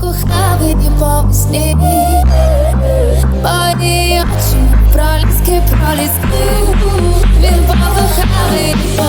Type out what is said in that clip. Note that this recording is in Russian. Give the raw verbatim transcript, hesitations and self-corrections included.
кохав і по весні. Мої очі проліски, проліски. Він покохав і